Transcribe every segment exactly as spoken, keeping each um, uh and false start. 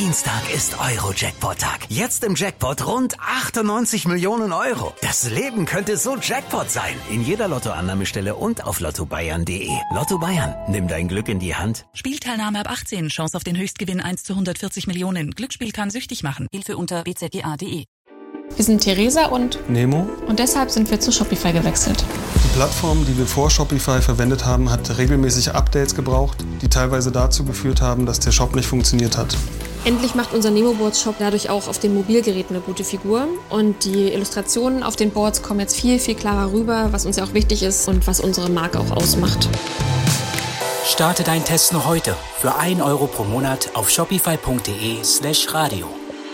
Dienstag ist Euro-Jackpot-Tag. Jetzt im Jackpot rund achtundneunzig Millionen Euro. Das Leben könnte so Jackpot sein. In jeder Lottoannahmestelle und auf lotto bayern punkt de. Lotto Bayern, nimm dein Glück in die Hand. Spielteilnahme ab achtzehn. Chance auf den Höchstgewinn eins zu hundertvierzig Millionen. Glücksspiel kann süchtig machen. Hilfe unter b z g a punkt de. Wir sind Theresa und Nemo. Und deshalb sind wir zu Shopify gewechselt. Die Plattform, die wir vor Shopify verwendet haben, hat regelmäßig Updates gebraucht, die teilweise dazu geführt haben, dass der Shop nicht funktioniert hat. Endlich macht unser Nemo-Boards-Shop dadurch auch auf den Mobilgeräten eine gute Figur. Und die Illustrationen auf den Boards kommen jetzt viel, viel klarer rüber, was uns ja auch wichtig ist und was unsere Marke auch ausmacht. Starte deinen Test noch heute für ein Euro pro Monat auf shopify.de slash radio.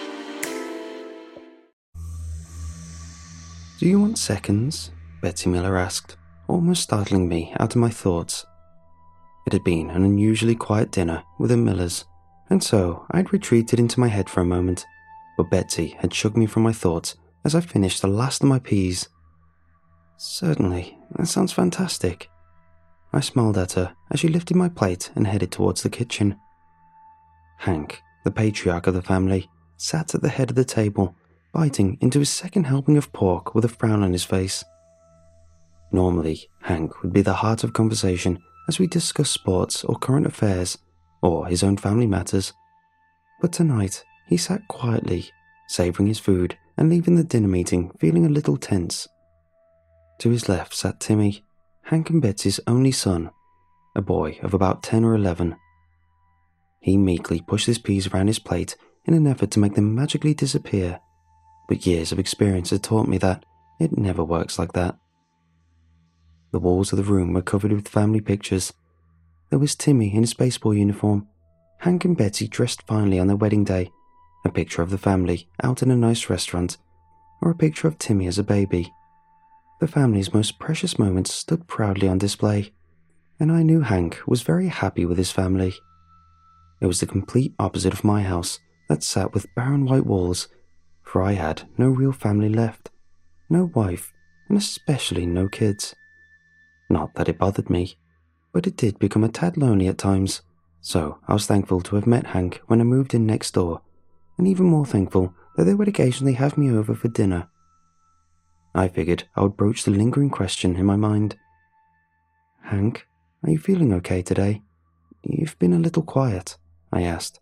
Do you want seconds? Betsy Miller asked, almost startling me out of my thoughts. It had been an unusually quiet dinner with the Millers, and so I'd retreated into my head for a moment, but Betsy had shook me from my thoughts as I finished the last of my peas. Certainly, that sounds fantastic. I smiled at her as she lifted my plate and headed towards the kitchen. Hank, the patriarch of the family, sat at the head of the table, biting into his second helping of pork with a frown on his face. Normally, Hank would be the heart of conversation as we discussed sports or current affairs, or his own family matters. But tonight, he sat quietly, savouring his food and leaving the dinner meeting feeling a little tense. To his left sat Timmy, Hank and Betsy's only son, a boy of about ten or eleven. He meekly pushed his peas around his plate in an effort to make them magically disappear, but years of experience had taught me that it never works like that. The walls of the room were covered with family pictures. There was Timmy in his baseball uniform, Hank and Betsy dressed finely on their wedding day, a picture of the family out in a nice restaurant, or a picture of Timmy as a baby. The family's most precious moments stood proudly on display, and I knew Hank was very happy with his family. It was the complete opposite of my house that sat with barren white walls, for I had no real family left, no wife, and especially no kids. Not that it bothered me, but it did become a tad lonely at times, so I was thankful to have met Hank when I moved in next door, and even more thankful that they would occasionally have me over for dinner. I figured I would broach the lingering question in my mind. Hank, are you feeling okay today? You've been a little quiet, I asked.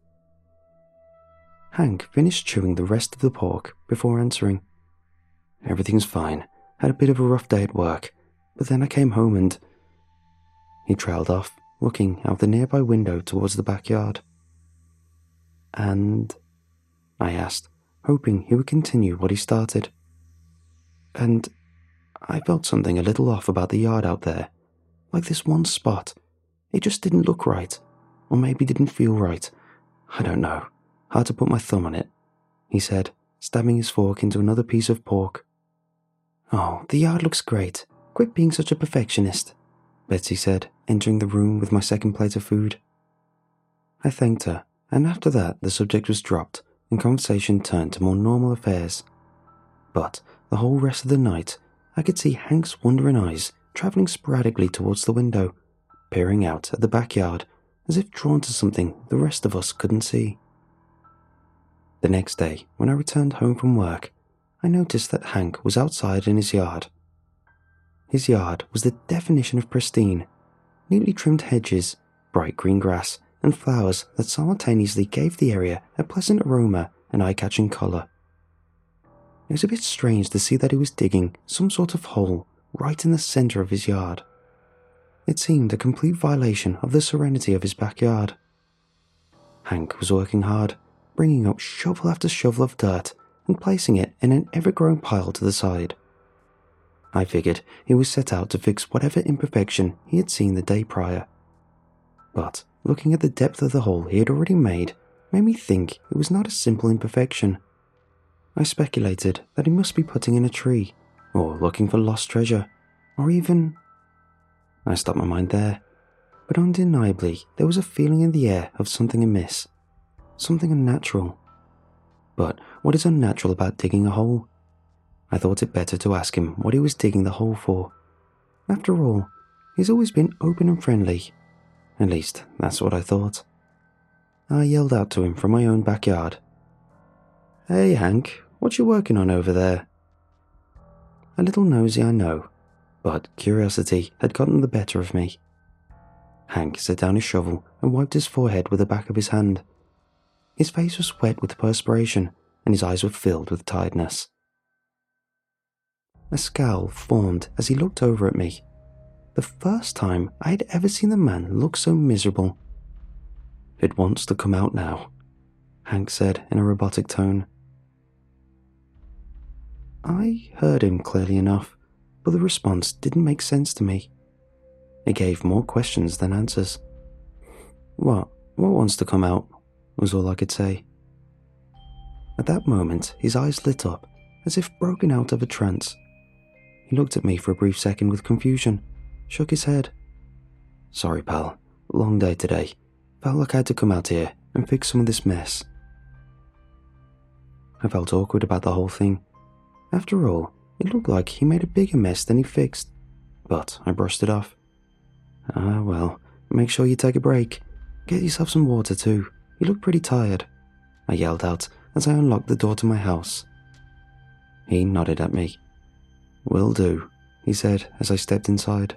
Hank finished chewing the rest of the pork before answering. Everything's fine. Had a bit of a rough day at work, but then I came home and... He trailed off, looking out the nearby window towards the backyard. And... I asked, hoping he would continue what he started. And I felt something a little off about the yard out there, like this one spot. It just didn't look right, or maybe didn't feel right. I don't know. Hard to put my thumb on it, he said, stabbing his fork into another piece of pork. Oh, the yard looks great. Quit being such a perfectionist, Betsy said, entering the room with my second plate of food. I thanked her, and after that the subject was dropped and conversation turned to more normal affairs. But the whole rest of the night, I could see Hank's wondering eyes travelling sporadically towards the window, peering out at the backyard as if drawn to something the rest of us couldn't see. The next day, when I returned home from work, I noticed that Hank was outside in his yard. His yard was the definition of pristine, neatly trimmed hedges, bright green grass, and flowers that simultaneously gave the area a pleasant aroma and eye-catching colour. It was a bit strange to see that he was digging some sort of hole right in the centre of his yard. It seemed a complete violation of the serenity of his backyard. Hank was working hard, bringing up shovel after shovel of dirt and placing it in an ever-growing pile to the side. I figured he was set out to fix whatever imperfection he had seen the day prior. But looking at the depth of the hole he had already made made me think it was not a simple imperfection. I speculated that he must be putting in a tree, or looking for lost treasure, or even... I stopped my mind there, but undeniably there was a feeling in the air of something amiss. Something unnatural. But what is unnatural about digging a hole? I thought it better to ask him what he was digging the hole for. After all, he's always been open and friendly. At least, that's what I thought. I yelled out to him from my own backyard. "Hey Hank, what you working on over there?" A little nosy, I know, but curiosity had gotten the better of me. Hank set down his shovel and wiped his forehead with the back of his hand. His face was wet with perspiration and his eyes were filled with tiredness. A scowl formed as he looked over at me. The first time I had ever seen the man look so miserable. "It wants to come out now," Hank said in a robotic tone. I heard him clearly enough, but the response didn't make sense to me. It gave more questions than answers. What? What wants to come out? Was all I could say. At that moment, his eyes lit up, as if broken out of a trance. He looked at me for a brief second with confusion, shook his head. "Sorry, pal. Long day today. Felt like I had to come out here and fix some of this mess." I felt awkward about the whole thing. After all, it looked like he made a bigger mess than he fixed, but I brushed it off. "Ah, well, make sure you take a break. Get yourself some water too. You look pretty tired," I yelled out as I unlocked the door to my house. He nodded at me. "Will do," he said as I stepped inside.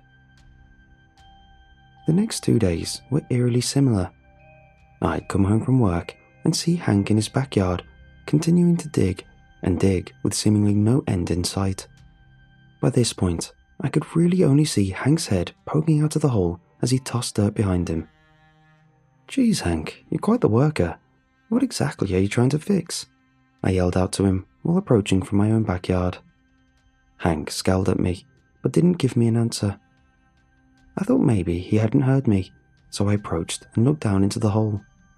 The next two days were eerily similar. I'd come home from work and see Hank in his backyard, continuing to dig and dig with seemingly no end in sight. By this point, I could really only see Hank's head poking out of the hole as he tossed dirt behind him. "Geez, Hank, you're quite the worker. What exactly are you trying to fix?" I yelled out to him while approaching from my own backyard. Hank scowled at me, but didn't give me an answer. I thought maybe he hadn't heard me, so I approached and looked down into the hole.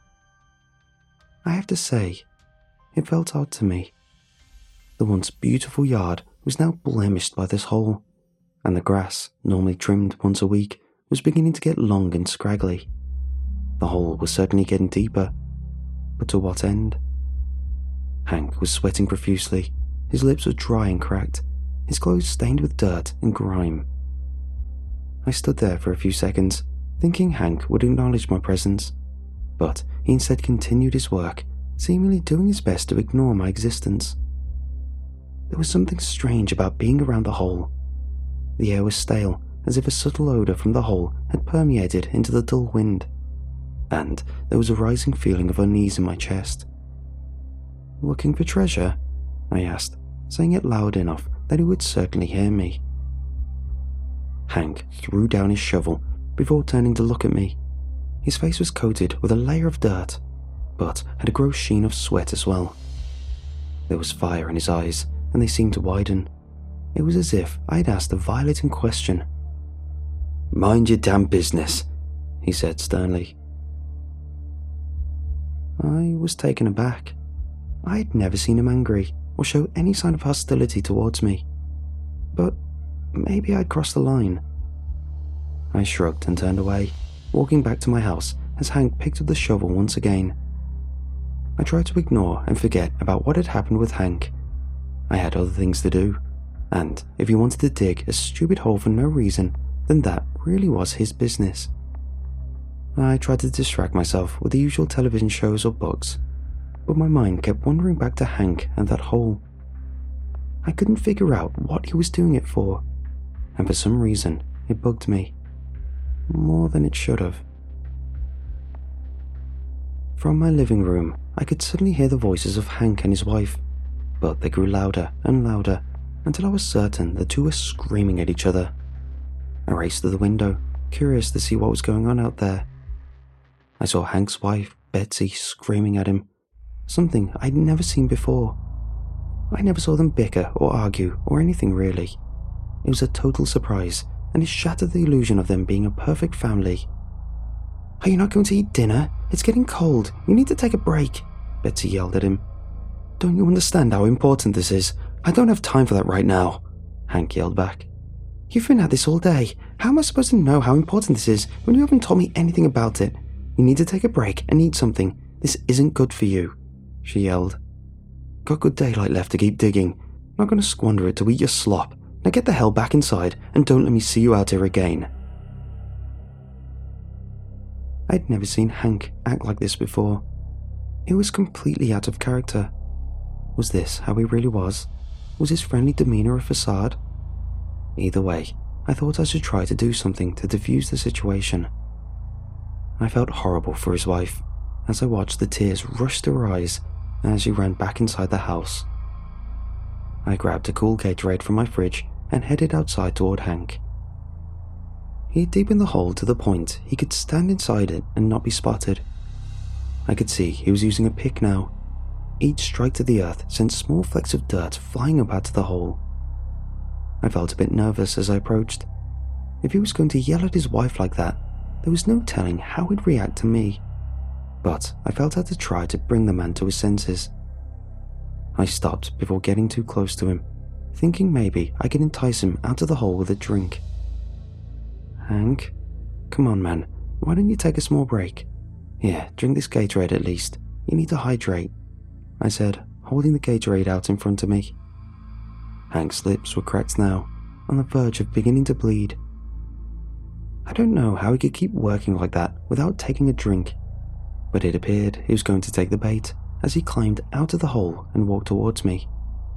I have to say, it felt odd to me. The once beautiful yard was now blemished by this hole, and the grass, normally trimmed once a week, was beginning to get long and scraggly. The hole was certainly getting deeper, but to what end? Hank was sweating profusely, his lips were dry and cracked, his clothes stained with dirt and grime. I stood there for a few seconds, thinking Hank would acknowledge my presence, but he instead continued his work, seemingly doing his best to ignore my existence. There was something strange about being around the hole. The air was stale, as if a subtle odour from the hole had permeated into the dull wind, and there was a rising feeling of unease in my chest. "Looking for treasure?" I asked, saying it loud enough that he would certainly hear me. Hank threw down his shovel before turning to look at me. His face was coated with a layer of dirt, but had a gross sheen of sweat as well. There was fire in his eyes, and they seemed to widen. It was as if I had asked a violating question. "Mind your damn business," he said sternly. I was taken aback. I had never seen him angry or show any sign of hostility towards me. But maybe I'd crossed the line. I shrugged and turned away, walking back to my house as Hank picked up the shovel once again. I tried to ignore and forget about what had happened with Hank. I had other things to do, and if he wanted to dig a stupid hole for no reason, then that really was his business. I tried to distract myself with the usual television shows or books, but my mind kept wandering back to Hank and that hole. I couldn't figure out what he was doing it for, and for some reason it bugged me. More than it should have. From my living room, I could suddenly hear the voices of Hank and his wife, but they grew louder and louder until I was certain the two were screaming at each other. I raced to the window, curious to see what was going on out there. I saw Hank's wife, Betsy, screaming at him, something I'd never seen before. I never saw them bicker or argue or anything really. It was a total surprise, and it shattered the illusion of them being a perfect family. "Are you not going to eat dinner? It's getting cold. You need to take a break," Betsy yelled at him. "Don't you understand how important this is? I don't have time for that right now," Hank yelled back. "You've been at this all day. How am I supposed to know how important this is when you haven't told me anything about it? You need to take a break and eat something. This isn't good for you," she yelled. "Got good daylight left to keep digging. Not going to squander it to eat your slop. Now get the hell back inside and don't let me see you out here again." I'd never seen Hank act like this before. It was completely out of character. Was this how he really was? Was his friendly demeanour a facade? Either way, I thought I should try to do something to defuse the situation. I felt horrible for his wife as I watched the tears rush to her eyes as she ran back inside the house. I grabbed a cool Gatorade from my fridge and headed outside toward Hank. He had deepened the hole to the point he could stand inside it and not be spotted. I could see he was using a pick now. Each strike to the earth sent small flecks of dirt flying up out of the hole. I felt a bit nervous as I approached. If he was going to yell at his wife like that, there was no telling how he'd react to me. But I felt I had to try to bring the man to his senses. I stopped before getting too close to him, thinking maybe I could entice him out of the hole with a drink. Hank, come on man, why don't you take a small break? Here, drink this Gatorade at least. You need to hydrate, I said, holding the Gatorade out in front of me. Hank's lips were cracked now, on the verge of beginning to bleed. I don't know how he could keep working like that without taking a drink, but it appeared he was going to take the bait as he climbed out of the hole and walked towards me.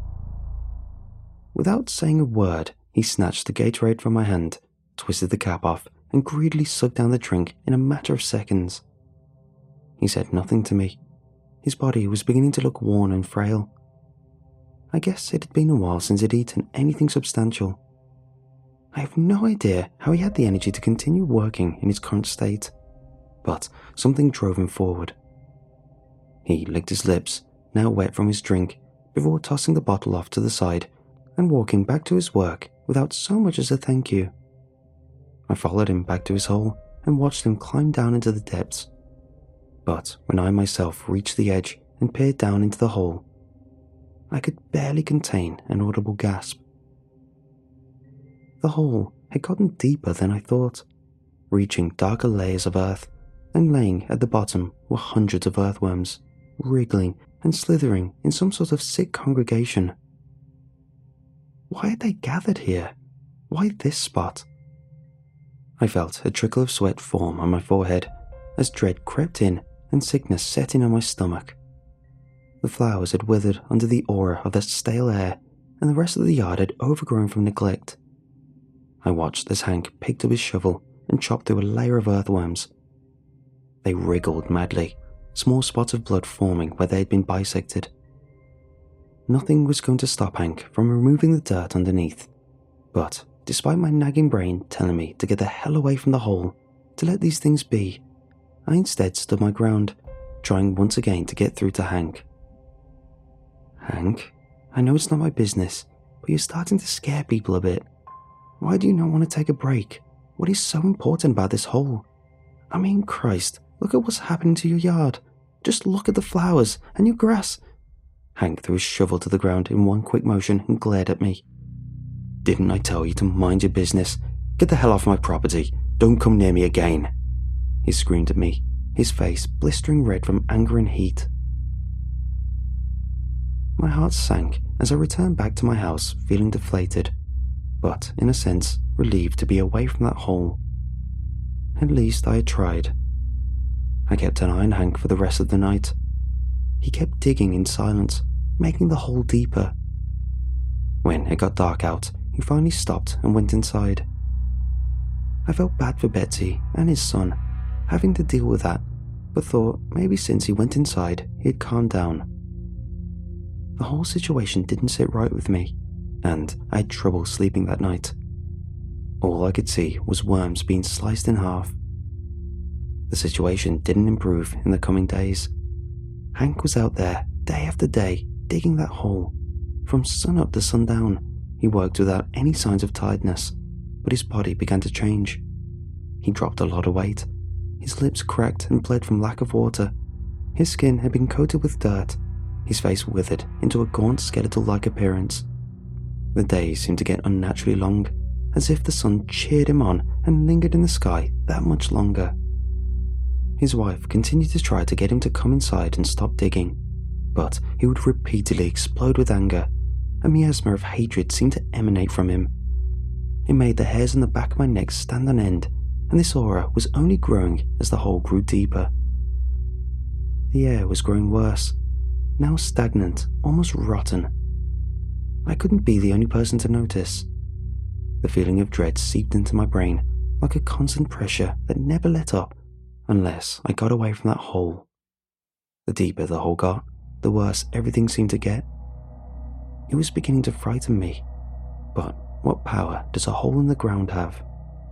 Without saying a word, he snatched the Gatorade from my hand, twisted the cap off, and greedily sucked down the drink in a matter of seconds. He said nothing to me. His body was beginning to look worn and frail. I guess it had been a while since he'd eaten anything substantial. I have no idea how he had the energy to continue working in his current state, but something drove him forward. He licked his lips, now wet from his drink, before tossing the bottle off to the side and walking back to his work without so much as a thank you. I followed him back to his hole and watched him climb down into the depths. But when I myself reached the edge and peered down into the hole, I could barely contain an audible gasp. The hole had gotten deeper than I thought, reaching darker layers of earth, and laying at the bottom were hundreds of earthworms, wriggling and slithering in some sort of sick congregation. Why had they gathered here? Why this spot? I felt a trickle of sweat form on my forehead as dread crept in and sickness set in on my stomach. The flowers had withered under the aura of that stale air, and the rest of the yard had overgrown from neglect. I watched as Hank picked up his shovel and chopped through a layer of earthworms. They wriggled madly, small spots of blood forming where they had been bisected. Nothing was going to stop Hank from removing the dirt underneath, but despite my nagging brain telling me to get the hell away from the hole, to let these things be, I instead stood my ground, trying once again to get through to Hank. Hank, I know it's not my business, but you're starting to scare people a bit. Why do you not want to take a break? What is so important about this hole? I mean, Christ, look at what's happening to your yard. Just look at the flowers and your grass. Hank threw his shovel to the ground in one quick motion and glared at me. Didn't I tell you to mind your business? Get the hell off my property. Don't come near me again. He screamed at me, his face blistering red from anger and heat. My heart sank as I returned back to my house feeling deflated, but in a sense relieved to be away from that hole. At least I had tried. I kept an eye on Hank for the rest of the night. He kept digging in silence, making the hole deeper. When it got dark out, he finally stopped and went inside. I felt bad for Betsy and his son, having to deal with that, but thought maybe since he went inside, he had calmed down. The whole situation didn't sit right with me, and I had trouble sleeping that night. All I could see was worms being sliced in half. The situation didn't improve in the coming days. Hank was out there, day after day, digging that hole. From sunup to sundown, he worked without any signs of tiredness, but his body began to change. He dropped a lot of weight. His lips cracked and bled from lack of water. His skin had been coated with dirt. His face withered into a gaunt skeletal-like appearance. The days seemed to get unnaturally long, as if the sun cheered him on and lingered in the sky that much longer. His wife continued to try to get him to come inside and stop digging, but he would repeatedly explode with anger. A miasma of hatred seemed to emanate from him. It made the hairs on the back of my neck stand on end, and this aura was only growing as the hole grew deeper. The air was growing worse, now stagnant, almost rotten. I couldn't be the only person to notice. The feeling of dread seeped into my brain like a constant pressure that never let up unless I got away from that hole. The deeper the hole got, the worse everything seemed to get. It was beginning to frighten me, but what power does a hole in the ground have?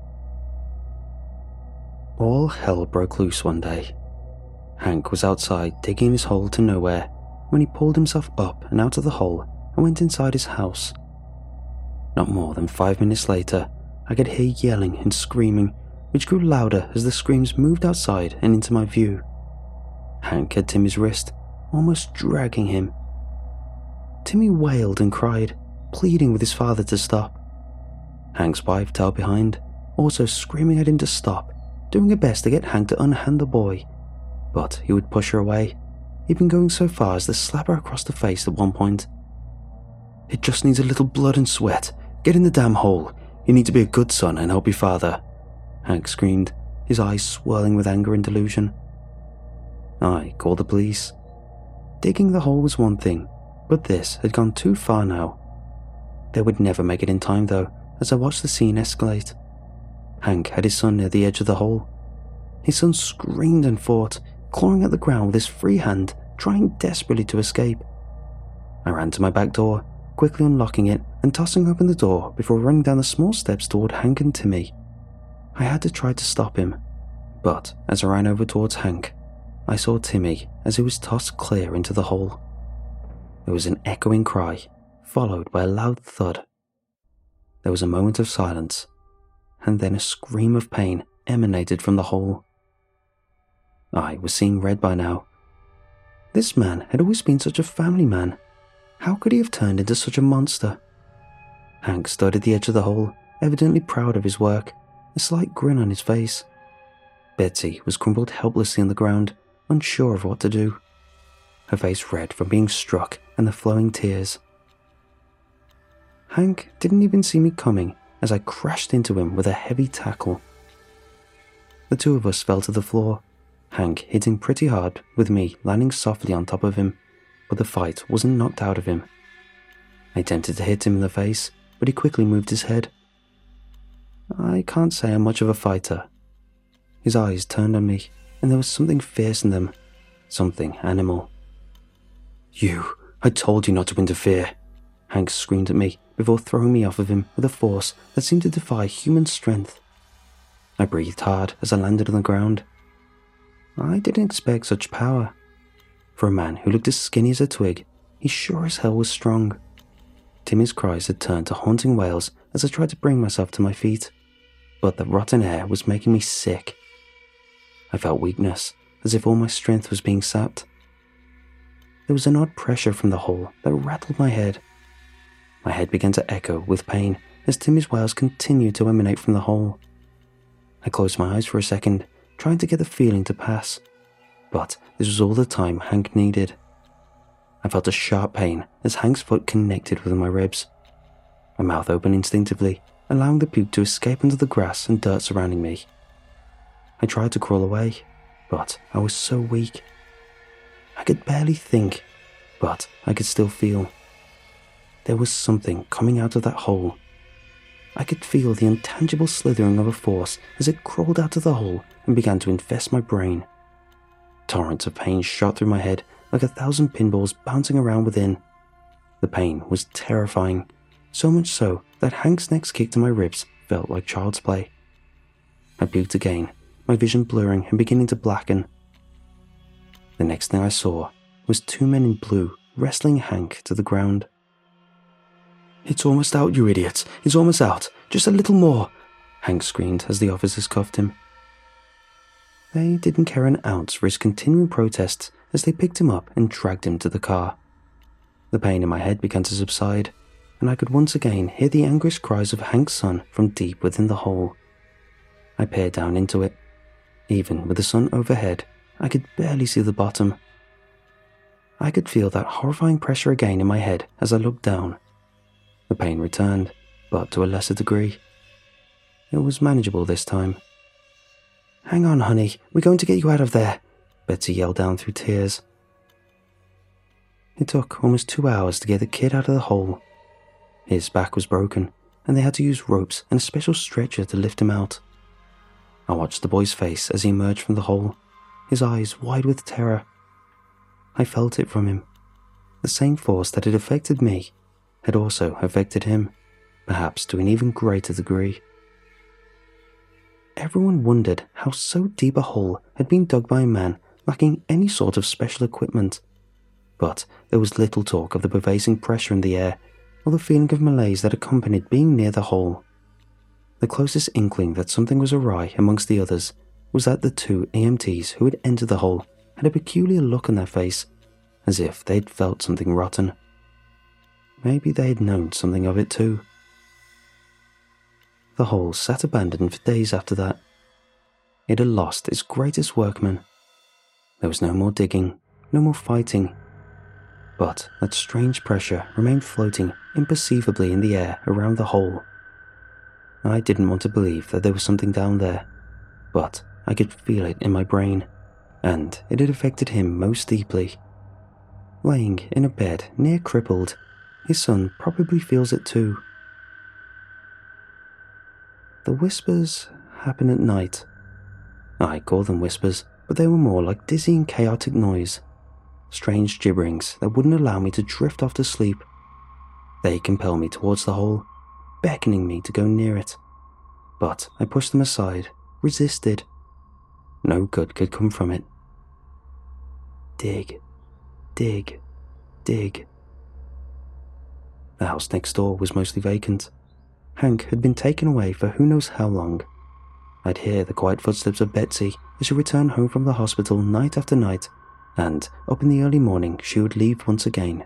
All hell broke loose one day. Hank was outside digging his hole to nowhere when he pulled himself up and out of the hole and went inside his house. Not more than five minutes later, I could hear yelling and screaming, which grew louder as the screams moved outside and into my view. Hank had Timmy's wrist, almost dragging him. Timmy wailed and cried, pleading with his father to stop. Hank's wife tailed behind, also screaming at him to stop, doing her best to get Hank to unhand the boy, but he would push her away, even going so far as to slap her across the face at one point. "It just needs a little blood and sweat. Get in the damn hole. You need to be a good son and help your father," Hank screamed, his eyes swirling with anger and delusion. I called the police. Digging the hole was one thing, but this had gone too far now. They would never make it in time though, as I watched the scene escalate. Hank had his son near the edge of the hole. His son screamed and fought, clawing at the ground with his free hand, trying desperately to escape. I ran to my back door, quickly unlocking it and tossing open the door before running down the small steps toward Hank and Timmy. I had to try to stop him, but as I ran over towards Hank, I saw Timmy as he was tossed clear into the hole. There was an echoing cry, followed by a loud thud. There was a moment of silence, and then a scream of pain emanated from the hole. I was seeing red by now. This man had always been such a family man. How could he have turned into such a monster? Hank stood at the edge of the hole, evidently proud of his work, a slight grin on his face. Betsy was crumpled helplessly on the ground, unsure of what to do, her face red from being struck and the flowing tears. Hank didn't even see me coming as I crashed into him with a heavy tackle. The two of us fell to the floor, Hank hitting pretty hard with me landing softly on top of him, but the fight wasn't knocked out of him. I attempted to hit him in the face, but he quickly moved his head. I can't say I'm much of a fighter. His eyes turned on me, and there was something fierce in them, something animal. "You, I told you not to interfere," Hank screamed at me before throwing me off of him with a force that seemed to defy human strength. I breathed hard as I landed on the ground. I didn't expect such power. For a man who looked as skinny as a twig, he sure as hell was strong. Timmy's cries had turned to haunting wails as I tried to bring myself to my feet, but the rotten air was making me sick. I felt weakness, as if all my strength was being sapped. There was an odd pressure from the hole that rattled my head. My head began to echo with pain as Timmy's wails continued to emanate from the hole. I closed my eyes for a second, trying to get the feeling to pass, but this was all the time Hank needed. I felt a sharp pain as Hank's foot connected with my ribs. My mouth opened instinctively, allowing the puke to escape into the grass and dirt surrounding me. I tried to crawl away, but I was so weak. I could barely think, but I could still feel. There was something coming out of that hole. I could feel the intangible slithering of a force as it crawled out of the hole and began to infest my brain. Torrents of pain shot through my head like a thousand pinballs bouncing around within. The pain was terrifying, so much so that Hank's next kick to my ribs felt like child's play. I puked again, my vision blurring and beginning to blacken. The next thing I saw was two men in blue wrestling Hank to the ground. "It's almost out, you idiots! It's almost out! Just a little more!" Hank screamed as the officers cuffed him. They didn't care an ounce for his continuing protests as they picked him up and dragged him to the car. The pain in my head began to subside, and I could once again hear the anguished cries of Hank's son from deep within the hole. I peered down into it. Even with the sun overhead, I could barely see the bottom. I could feel that horrifying pressure again in my head as I looked down. The pain returned, but to a lesser degree. It was manageable this time. Hang on, honey, we're going to get you out of there, Betsy yelled down through tears. It took almost two hours to get the kid out of the hole. His back was broken, and they had to use ropes and a special stretcher to lift him out. I watched the boy's face as he emerged from the hole, his eyes wide with terror. I felt it from him. The same force that had affected me had also affected him, perhaps to an even greater degree. Everyone wondered how so deep a hole had been dug by a man lacking any sort of special equipment. But there was little talk of the pervasive pressure in the air or the feeling of malaise that accompanied being near the hole. The closest inkling that something was awry amongst the others was that the two E M Ts who had entered the hole had a peculiar look on their face, as if they had felt something rotten. Maybe they had known something of it too. The hole sat abandoned for days after that. It had lost its greatest workman. There was no more digging, no more fighting. But that strange pressure remained floating imperceivably in the air around the hole. I didn't want to believe that there was something down there, but I could feel it in my brain, and it had affected him most deeply. Laying in a bed near crippled, his son probably feels it too. The whispers happen at night. I call them whispers, but they were more like dizzying chaotic noise. Strange gibberings that wouldn't allow me to drift off to sleep. They compel me towards the hole, beckoning me to go near it. But I pushed them aside, resisted. No good could come from it. Dig, dig, dig. The house next door was mostly vacant. Hank had been taken away for who knows how long. I'd hear the quiet footsteps of Betsy as she returned home from the hospital night after night, and up in the early morning she would leave once again.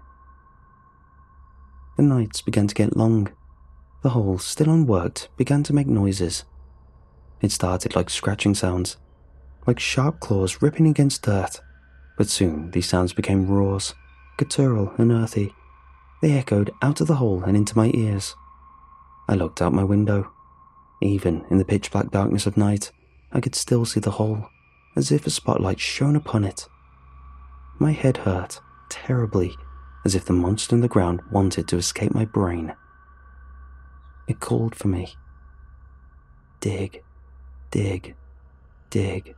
The nights began to get long. The hole, still unworked, began to make noises. It started like scratching sounds, like sharp claws ripping against dirt, but soon these sounds became roars, guttural and earthy. They echoed out of the hole and into my ears. I looked out my window. Even in the pitch-black darkness of night, I could still see the hole, as if a spotlight shone upon it. My head hurt, terribly, as if the monster in the ground wanted to escape my brain. It called for me. Dig, dig, dig.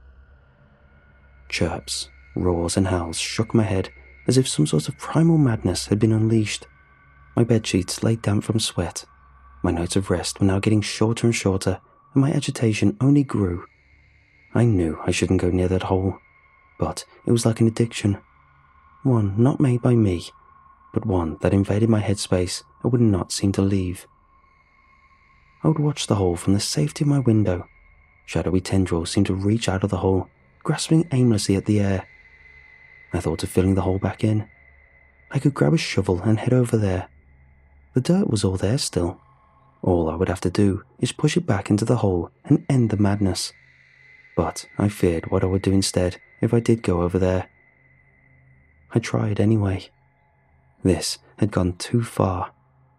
Chirps, roars and howls shook my head as if some sort of primal madness had been unleashed. My bedsheets lay damp from sweat. My nights of rest were now getting shorter and shorter, and my agitation only grew. I knew I shouldn't go near that hole, but it was like an addiction. One not made by me, but one that invaded my headspace and would not seem to leave. I would watch the hole from the safety of my window. Shadowy tendrils seemed to reach out of the hole, grasping aimlessly at the air. I thought of filling the hole back in. I could grab a shovel and head over there. The dirt was all there still. All I would have to do is push it back into the hole and end the madness. But I feared what I would do instead if I did go over there. I tried anyway. This had gone too far.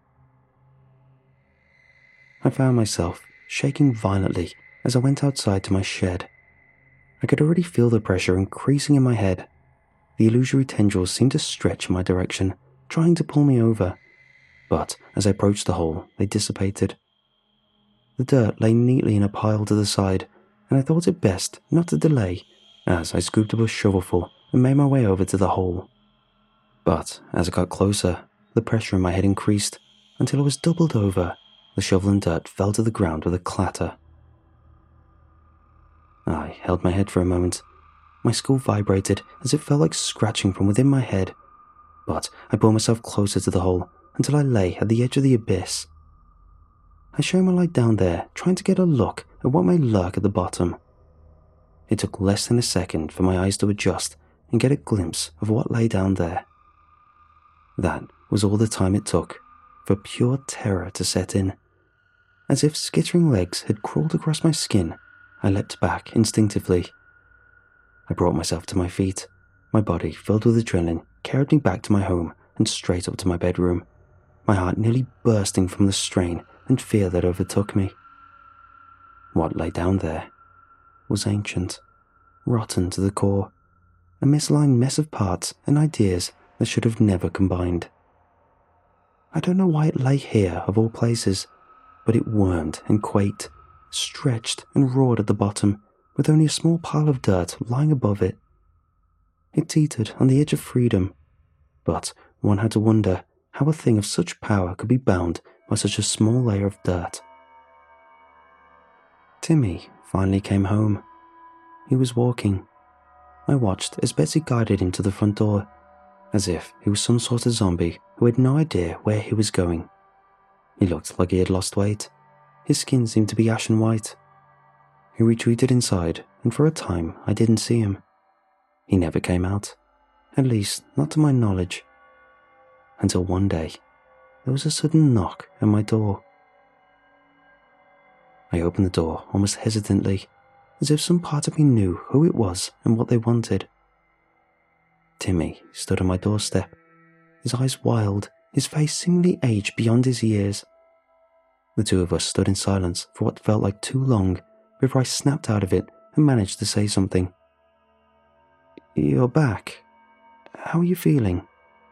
I found myself shaking violently as I went outside to my shed. I could already feel the pressure increasing in my head. The illusory tendrils seemed to stretch in my direction, trying to pull me over. But as I approached the hole, they dissipated. The dirt lay neatly in a pile to the side, and I thought it best not to delay as I scooped up a shovelful and made my way over to the hole. But as I got closer, the pressure in my head increased until I was doubled over. The shovel and dirt fell to the ground with a clatter. I held my head for a moment. My skull vibrated as it felt like scratching from within my head, but I pulled myself closer to the hole until I lay at the edge of the abyss. I shone my light down there, trying to get a look at what may lurk at the bottom. It took less than a second for my eyes to adjust and get a glimpse of what lay down there. That was all the time it took for pure terror to set in. As if skittering legs had crawled across my skin, I leapt back instinctively. I brought myself to my feet. My body, filled with adrenaline, carried me back to my home and straight up to my bedroom, my heart nearly bursting from the strain and fear that overtook me. What lay down there was ancient, rotten to the core, a misaligned mess of parts and ideas that should have never combined. I don't know why it lay here of all places, but it wormed and quaked, stretched and roared at the bottom, with only a small pile of dirt lying above it. It teetered on the edge of freedom, but one had to wonder how a thing of such power could be bound by such a small layer of dirt. Timmy finally came home. He was walking. I watched as Betsy guided him to the front door, as if he was some sort of zombie who had no idea where he was going. He looked like he had lost weight. His skin seemed to be ashen white. He retreated inside, and for a time I didn't see him. He never came out, at least not to my knowledge. Until one day, there was a sudden knock at my door. I opened the door almost hesitantly, as if some part of me knew who it was and what they wanted. Timmy stood on my doorstep, his eyes wild, his face seemingly aged beyond his years. The two of us stood in silence for what felt like too long before I snapped out of it and managed to say something. "You're back. How are you feeling?"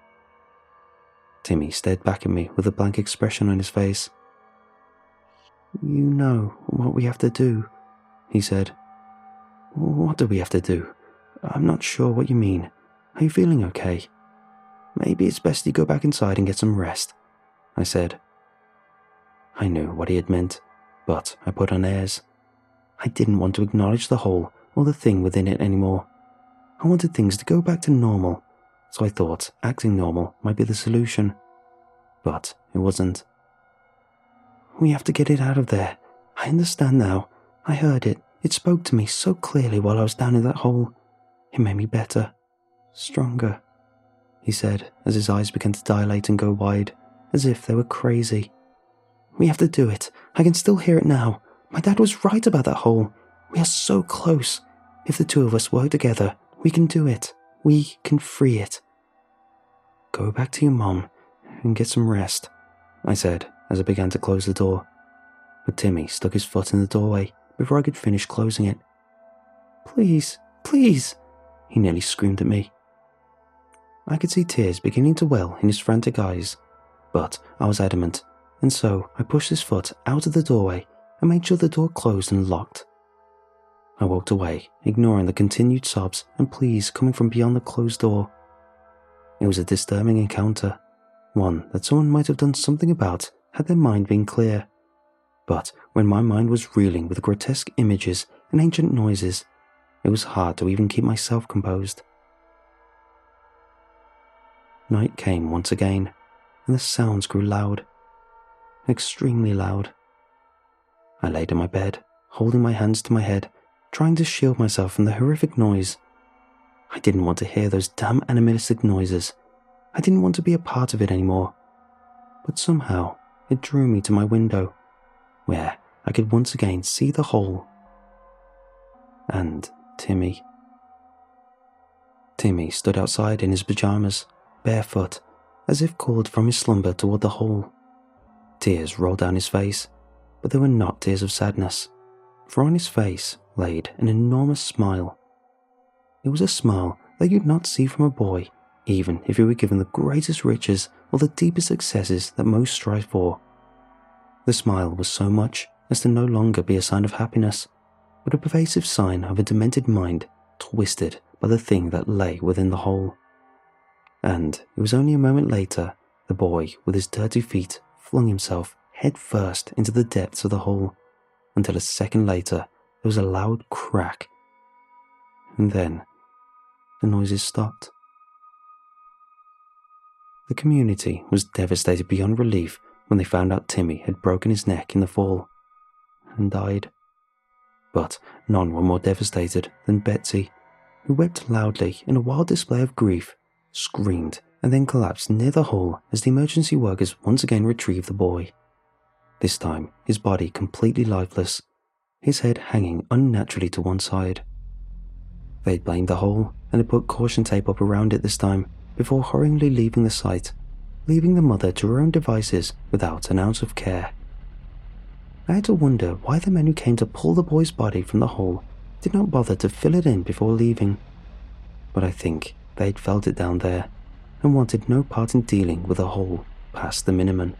Timmy stared back at me with a blank expression on his face. "You know what we have to do," he said. "What do we have to do? I'm not sure what you mean. Are you feeling okay?" "Maybe it's best you go back inside and get some rest," I said. I knew what he had meant, but I put on airs. I didn't want to acknowledge the hole or the thing within it anymore. I wanted things to go back to normal, so I thought acting normal might be the solution. But it wasn't. "We have to get it out of there. I understand now. I heard it. It spoke to me so clearly while I was down in that hole. It made me better, stronger," he said as his eyes began to dilate and go wide, as if they were crazy. "We have to do it. I can still hear it now. My dad was right about that hole. We are so close. If the two of us work together, we can do it. We can free it." "Go back to your mom and get some rest," I said as I began to close the door. But Timmy stuck his foot in the doorway before I could finish closing it. "Please, please," he nearly screamed at me. I could see tears beginning to well in his frantic eyes, but I was adamant, and so I pushed his foot out of the doorway and made sure the door closed and locked. I walked away, ignoring the continued sobs and pleas coming from beyond the closed door. It was a disturbing encounter, one that someone might have done something about had their mind been clear. But when my mind was reeling with grotesque images and ancient noises, it was hard to even keep myself composed. Night came once again, and the sounds grew loud. Extremely loud. I laid in my bed, holding my hands to my head, trying to shield myself from the horrific noise. I didn't want to hear those damn animalistic noises. I didn't want to be a part of it anymore. But somehow, it drew me to my window, where I could once again see the hole. And Timmy. Timmy stood outside in his pajamas, barefoot, as if called from his slumber toward the hole. Tears rolled down his face, but they were not tears of sadness, for on his face laid an enormous smile. It was a smile that you'd not see from a boy, even if he were given the greatest riches or the deepest successes that most strive for. The smile was so much as to no longer be a sign of happiness, but a pervasive sign of a demented mind twisted by the thing that lay within the hole. And it was only a moment later the boy with his dirty feet flung himself head first into the depths of the hole, until a second later there was a loud crack. And then the noises stopped. The community was devastated beyond relief when they found out Timmy had broken his neck in the fall and died. But none were more devastated than Betsy, who wept loudly in a wild display of grief, screamed, and then collapsed near the hole as the emergency workers once again retrieved the boy. This time, his body completely lifeless, his head hanging unnaturally to one side. They'd blamed the hole and had put caution tape up around it this time before hurriedly leaving the site, leaving the mother to her own devices without an ounce of care. I had to wonder why the men who came to pull the boy's body from the hole did not bother to fill it in before leaving. But I think they'd felt it down there and wanted no part in dealing with a hole past the minimum.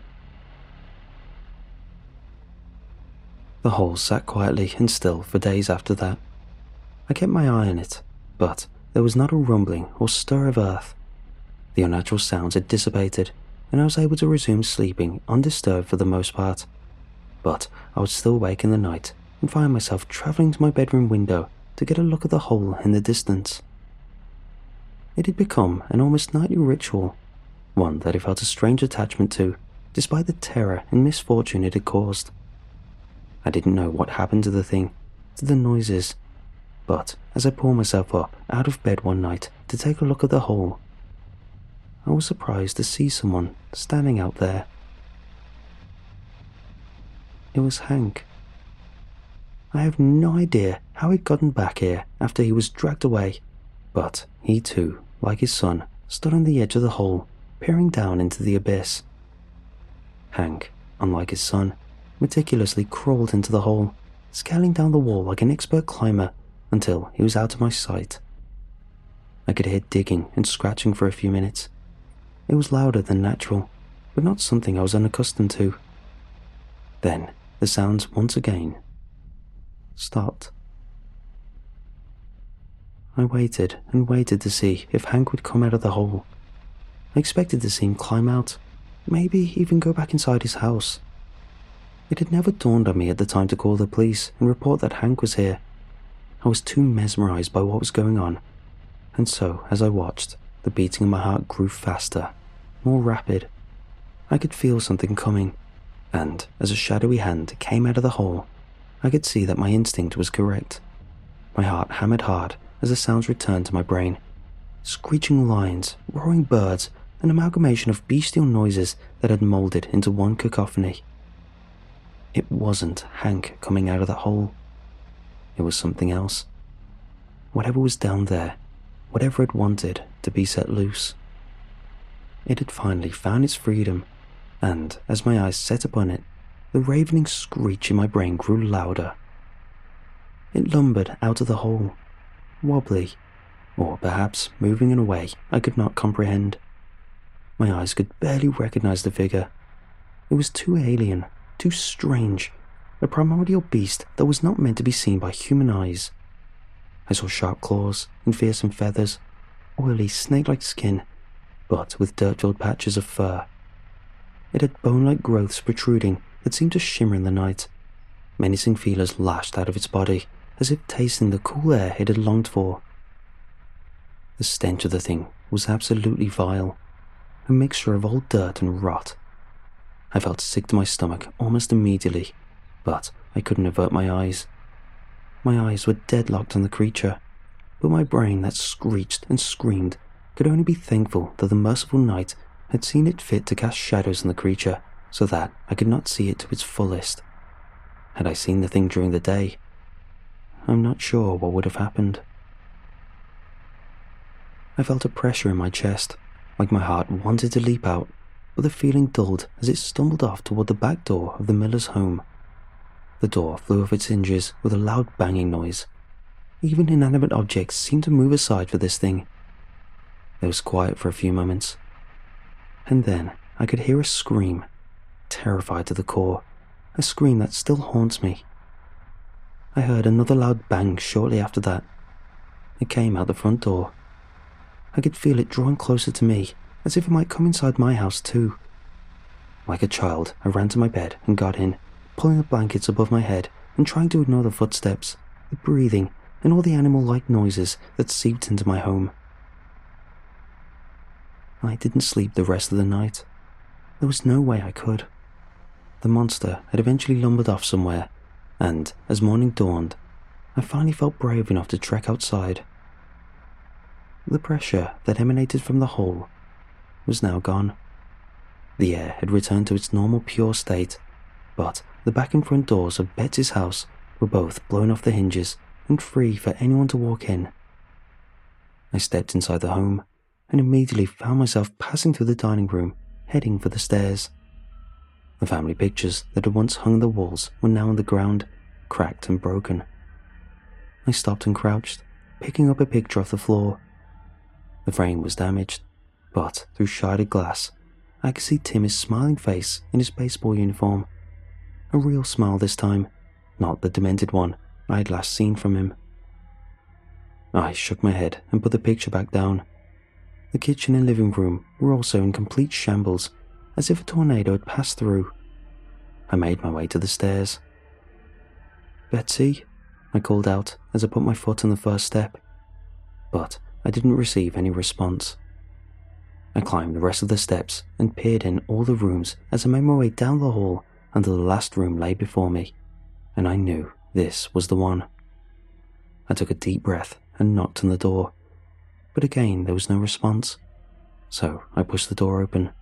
The hole sat quietly and still for days after that. I kept my eye on it, but there was not a rumbling or stir of earth. The unnatural sounds had dissipated, and I was able to resume sleeping undisturbed for the most part. But I would still wake in the night and find myself travelling to my bedroom window to get a look at the hole in the distance. It had become an almost nightly ritual, one that I felt a strange attachment to, despite the terror and misfortune it had caused. I didn't know what happened to the thing, to the noises, but as I pulled myself up out of bed one night to take a look at the hole, I was surprised to see someone standing out there. It was Hank. I have no idea how he'd gotten back here after he was dragged away, but he too, like his son, stood on the edge of the hole, peering down into the abyss. Hank, unlike his son, meticulously crawled into the hole, scaling down the wall like an expert climber until he was out of my sight. I could hear digging and scratching for a few minutes. It was louder than natural, but not something I was unaccustomed to. Then the sounds once again stopped. I waited and waited to see if Hank would come out of the hole. I expected to see him climb out, maybe even go back inside his house. It had never dawned on me at the time to call the police and report that Hank was here. I was too mesmerized by what was going on, and so as I watched, the beating of my heart grew faster, more rapid. I could feel something coming, and as a shadowy hand came out of the hole, I could see that my instinct was correct. My heart hammered hard as the sounds returned to my brain. Screeching lions, roaring birds, an amalgamation of bestial noises that had moulded into one cacophony. It wasn't Hank coming out of that hole. It was something else. Whatever was down there, whatever it wanted to be set loose. It had finally found its freedom, and as my eyes set upon it, the ravening screech in my brain grew louder. It lumbered out of the hole, wobbly, or perhaps moving in a way I could not comprehend. My eyes could barely recognize the figure. It was too alien, too strange, a primordial beast that was not meant to be seen by human eyes. I saw sharp claws and fearsome feathers, oily snake-like skin, but with dirt-filled patches of fur. It had bone-like growths protruding that seemed to shimmer in the night. Menacing feelers lashed out of its body, as if tasting the cool air it had longed for. The stench of the thing was absolutely vile, a mixture of old dirt and rot. I felt sick to my stomach almost immediately, but I couldn't avert my eyes. My eyes were deadlocked on the creature, but my brain that screeched and screamed could only be thankful that the merciful night had seen it fit to cast shadows on the creature so that I could not see it to its fullest. Had I seen the thing during the day, I'm not sure what would have happened. I felt a pressure in my chest, like my heart wanted to leap out, but the feeling dulled as it stumbled off toward the back door of the miller's home. The door flew off its hinges with a loud banging noise. Even inanimate objects seemed to move aside for this thing. There was quiet for a few moments, and then I could hear a scream, terrified to the core, a scream that still haunts me. I heard another loud bang shortly after that. It came out the front door. I could feel it drawing closer to me, as if it might come inside my house too. Like a child, I ran to my bed and got in, pulling the blankets above my head and trying to ignore the footsteps, the breathing, and all the animal-like noises that seeped into my home. I didn't sleep the rest of the night. There was no way I could. The monster had eventually lumbered off somewhere, and as morning dawned, I finally felt brave enough to trek outside. The pressure that emanated from the hole was now gone. The air had returned to its normal pure state, but the back and front doors of Betsy's house were both blown off the hinges and free for anyone to walk in. I stepped inside the home and immediately found myself passing through the dining room, heading for the stairs. The family pictures that had once hung on the walls were now on the ground, cracked and broken. I stopped and crouched, picking up a picture off the floor. The frame was damaged, but through sharded glass, I could see Timmy's smiling face in his baseball uniform. A real smile this time, not the demented one I had last seen from him. I shook my head and put the picture back down. The kitchen and living room were also in complete shambles, as if a tornado had passed through. I made my way to the stairs. "Betsy?" I called out as I put my foot on the first step, but I didn't receive any response. I climbed the rest of the steps and peered in all the rooms as I made my way down the hall until the last room lay before me, and I knew this was the one. I took a deep breath and knocked on the door, but again there was no response, so I pushed the door open.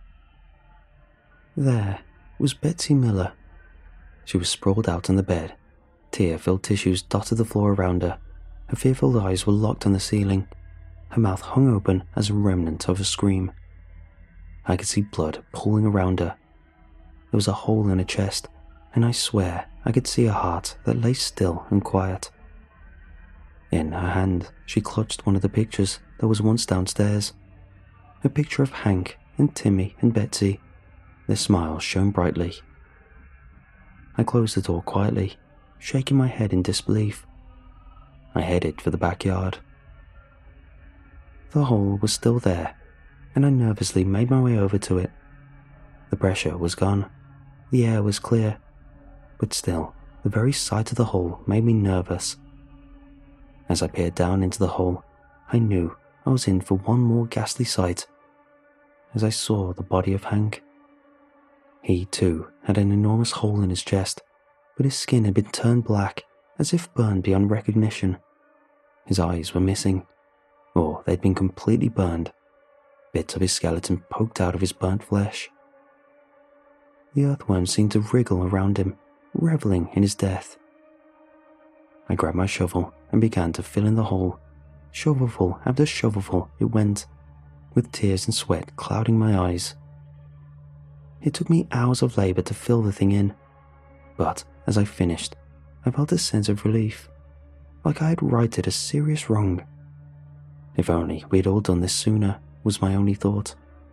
There was Betsy Miller. She was sprawled out on the bed. Tear-filled tissues dotted the floor around her. Her fearful eyes were locked on the ceiling. Her mouth hung open as a remnant of a scream. I could see blood pooling around her. There was a hole in her chest, and I swear I could see a heart that lay still and quiet. In her hand, she clutched one of the pictures that was once downstairs. A picture of Hank and Timmy and Betsy. Their smiles shone brightly. I closed the door quietly, shaking my head in disbelief. I headed for the backyard. The hole was still there, and I nervously made my way over to it. The pressure was gone. The air was clear, but still, the very sight of the hole made me nervous. As I peered down into the hole, I knew I was in for one more ghastly sight, as I saw the body of Hank. He, too, had an enormous hole in his chest, but his skin had been turned black, as if burned beyond recognition. His eyes were missing, or they'd been completely burned. Bits of his skeleton poked out of his burnt flesh. The earthworm seemed to wriggle around him, reveling in his death. I grabbed my shovel and began to fill in the hole. Shovelful after shovelful it went, with tears and sweat clouding my eyes. It took me hours of labor to fill the thing in, but as I finished, I felt a sense of relief, like I had righted a serious wrong. If only we had all done this sooner, was my only thought.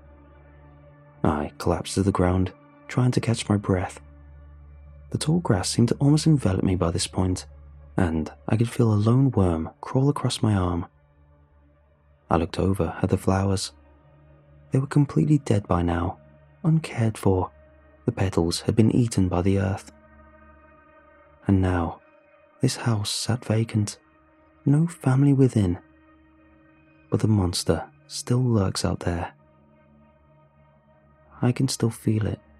I collapsed to the ground, trying to catch my breath. The tall grass seemed to almost envelop me by this point, and I could feel a lone worm crawl across my arm. I looked over at the flowers. They were completely dead by now, uncared for. The petals had been eaten by the earth. And now, this house sat vacant, no family within. But the monster still lurks out there. I can still feel it.